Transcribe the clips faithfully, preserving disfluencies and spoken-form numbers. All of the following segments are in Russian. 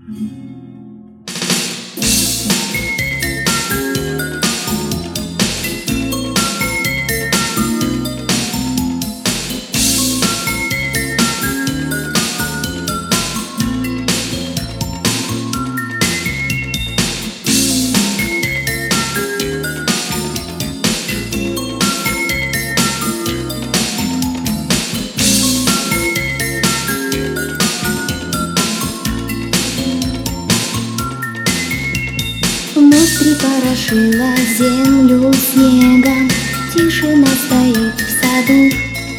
Внутри порошила землю снегом, тишина стоит в саду.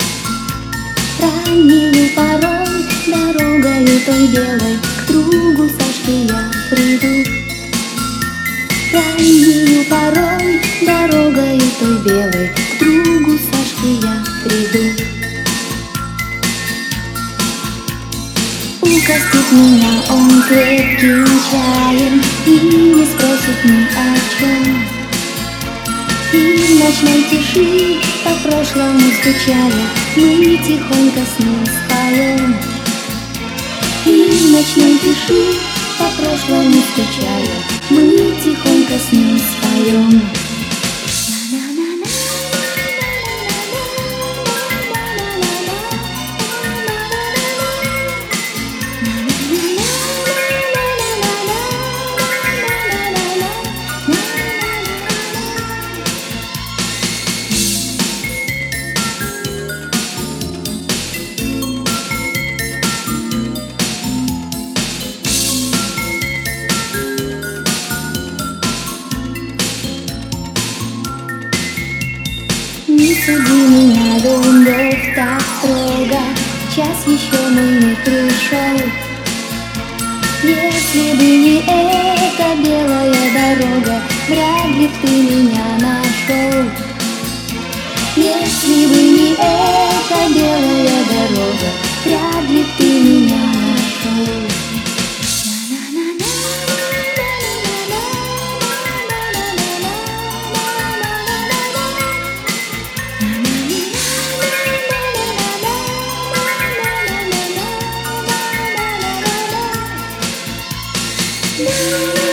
Раннею порой дорогою той белой к другу Сашке я приду. Раннею порой дорогою той белой к другу Сашке я приду. Угостит меня он крепким чаем и не спросит ни о чем. И в ночной тиши, по прошлому скучая, мы тихонько с ним споем. И в ночной тиши, по прошлому скучая, мы тихонько с ним споем. Не суди меня, любовь, так строго, час еще мой не пришел. Если бы не эта белая дорога, вряд ли б ты меня нашел. Если бы не эта белая дорога, вряд ли б ты меня нашел. La